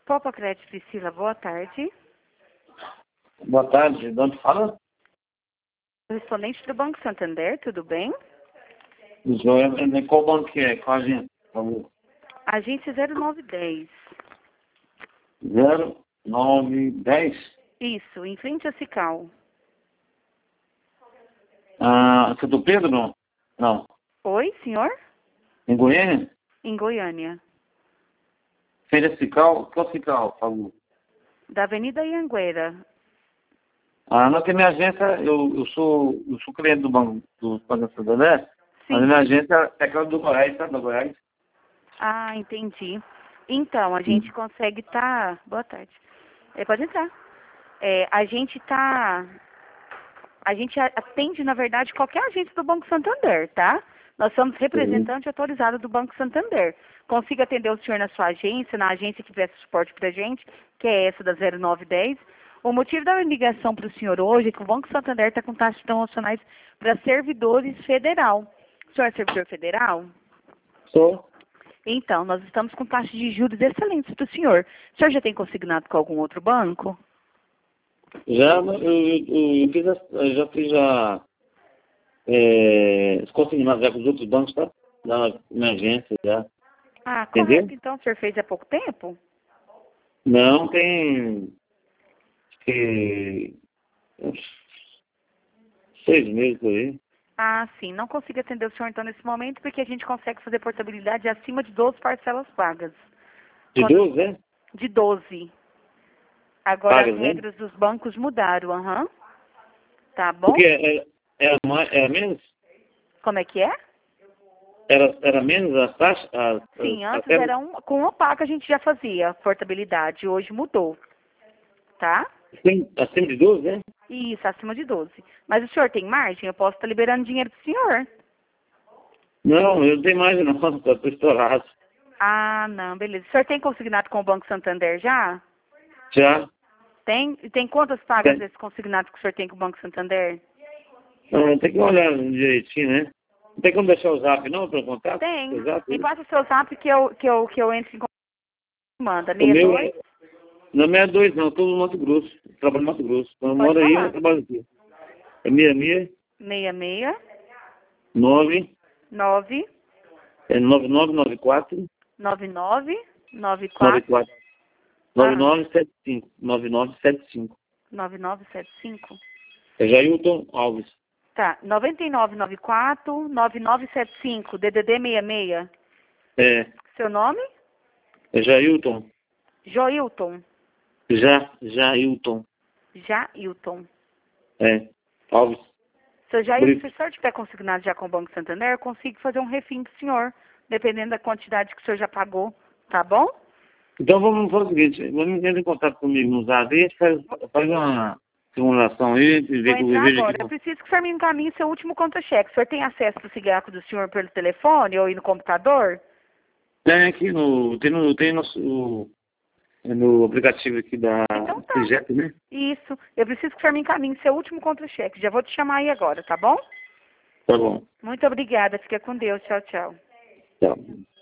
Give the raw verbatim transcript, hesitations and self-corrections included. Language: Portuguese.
Popa Crédito Priscila, boa tarde. Boa tarde, de onde fala? Correspondente do Banco Santander, tudo bem? Joia, qual banco que é? Qual agência, por favor? Agência zero nove dez. zero nove dez? Isso, em frente a Cical. Ah, Santo Pedro, não? Não. Oi, senhor? Em Goiânia? Em Goiânia. Feira Cical? Qual Cical, por favor? Da Avenida Iangueira. Ah, não, que minha agência, eu, eu, sou, eu sou cliente do Banco do Banco Santander, mas a minha agência é aquela do Goiás, sabe, do Goiás? Ah, entendi. Então, a Hum. gente consegue tá... Boa tarde. É, pode entrar. É, a gente tá... A gente atende, na verdade, qualquer agência do Banco Santander, tá? Nós somos representante autorizado do Banco Santander. Consigo atender o senhor na sua agência, na agência que presta suporte pra gente, que é essa da zero nove dez. O motivo da ligação para o senhor hoje é que o Banco Santander está com taxas promocionais para servidores federal. O senhor é servidor federal? Sou. Então, nós estamos com taxas de juros excelentes para o senhor. O senhor já tem consignado com algum outro banco? Já, eu, eu, eu, fiz, a- eu já fiz a, é, consignado já com os outros bancos, tá? Na minha agência, já. Ah, Entendeu? correto. Então, o senhor fez há pouco tempo? Não, tem que uns seis meses por aí. Ah, sim. Não consigo atender o senhor, então, nesse momento, porque a gente consegue fazer portabilidade acima de doze parcelas pagas. De Quando... doze, né? De doze. Agora, Pagas, as né? regras dos bancos mudaram, aham. Tá bom? Porque era, era, mais, era menos? Como é que é? Era, era menos a taxa? A, Sim, a, antes até era um, com uma pá que a gente já fazia portabilidade, hoje mudou, tá? acima, acima de doze, né? Isso, acima de doze. Mas o senhor tem margem? Eu posso estar liberando dinheiro pro senhor. Não, eu não tenho mais não, estou estourado. Ah, não, beleza. O senhor tem consignado com o Banco Santander já? Já? Tem? E tem quantas pagas Tem. desses consignados que o senhor tem com o Banco Santander? Não, tem que olhar direitinho, né? Não tem como deixar o zap não para contato? Tem. O zap, Me né? passa o seu zap que eu, que eu, que eu entro em contato e manda. O meu sessenta e dois? é... Não é dois não, estou no Mato Grosso. Trabalho no Mato Grosso. Quando eu Pode moro aí, eu falar. trabalho aqui. É meia meia, seis seis, nove, nove, é nove nove nove quatro, nove nove, nove nove quatro, quatro, nove ah, nove sete cinco, nove nove sete cinco. nove nove sete cinco. É Jailton Alves. Tá, nove nove nove quatro, nove nove sete cinco, D D D seis seis. É, Seu nome? é Jailton. Joilton. Já, Jailton. Jailton. É, Alves. Seu Jailton, se Brito. o senhor tiver consignado já com o Banco Santander, eu consigo fazer um refim do senhor, dependendo da quantidade que o senhor já pagou, tá bom? Então vamos fazer o seguinte, vamos entrar em contato comigo no Zap, a gente faz, faz uma simulação aí, e Vou ver que eu entrar vejo agora. aqui. Eu preciso que o senhor me encaminhe seu último contra-cheque. O senhor tem acesso ao cigarro do senhor pelo telefone ou aí no computador? Tem aqui no, tem no, tem no, no, no aplicativo aqui da Então tá. Projeto, né? Isso. Eu preciso que o senhor me encaminhe seu último contra-cheque. Já vou te chamar aí agora, tá bom? Tá bom. Muito obrigada. Fica com Deus. Tchau, tchau. Tchau.